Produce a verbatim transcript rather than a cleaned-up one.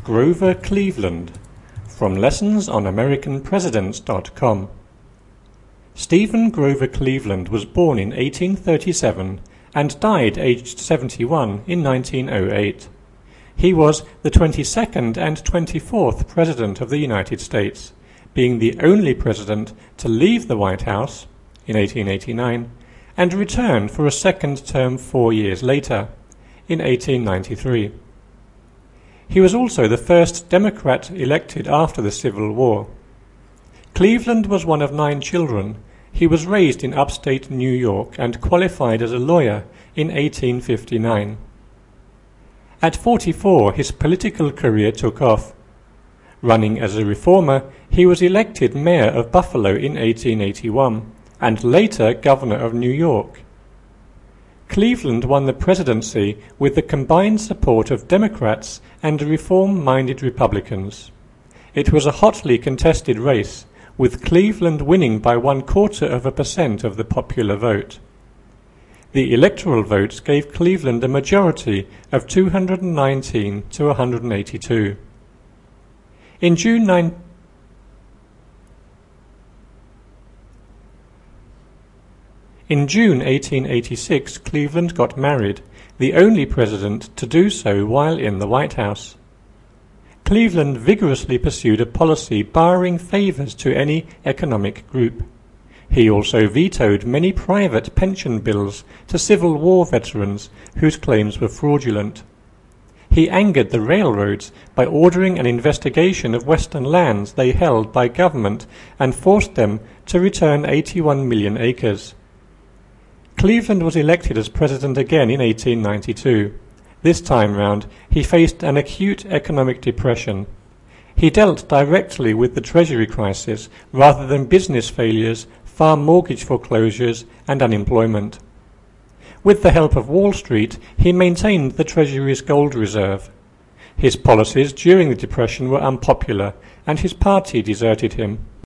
Grover Cleveland, from Lessons on American Presidents dot com. Stephen Grover Cleveland was born in eighteen thirty-seven and died aged seventy-one in nineteen oh eight. He was the twenty-second and twenty-fourth President of the United States, being the only president to leave the White House in eighteen eighty-nine and return for a second term four years later, in eighteen ninety-three. He was also the first Democrat elected after the Civil War. Cleveland was one of nine children. He was raised in upstate New York and qualified as a lawyer in eighteen fifty-nine. At forty-four, his political career took off. Running as a reformer, he was elected mayor of Buffalo in eighteen eighty-one, and later governor of New York. Cleveland won the presidency with the combined support of Democrats and reform-minded Republicans. It was a hotly contested race, with Cleveland winning by one quarter of a percent of the popular vote. The electoral votes gave Cleveland a majority of two hundred nineteen to one hundred eighty-two. In June nine In June eighteen eighty-six, Cleveland got married, the only president to do so while in the White House. Cleveland vigorously pursued a policy barring favors to any economic group. He also vetoed many private pension bills to Civil War veterans whose claims were fraudulent. He angered the railroads by ordering an investigation of western lands they held by government and forced them to return eighty-one million acres. Cleveland was elected as president again in eighteen ninety-two. This time round, he faced an acute economic depression. He dealt directly with the Treasury crisis rather than business failures, farm mortgage foreclosures, and unemployment. With the help of Wall Street, he maintained the Treasury's gold reserve. His policies during the Depression were unpopular, and his party deserted him.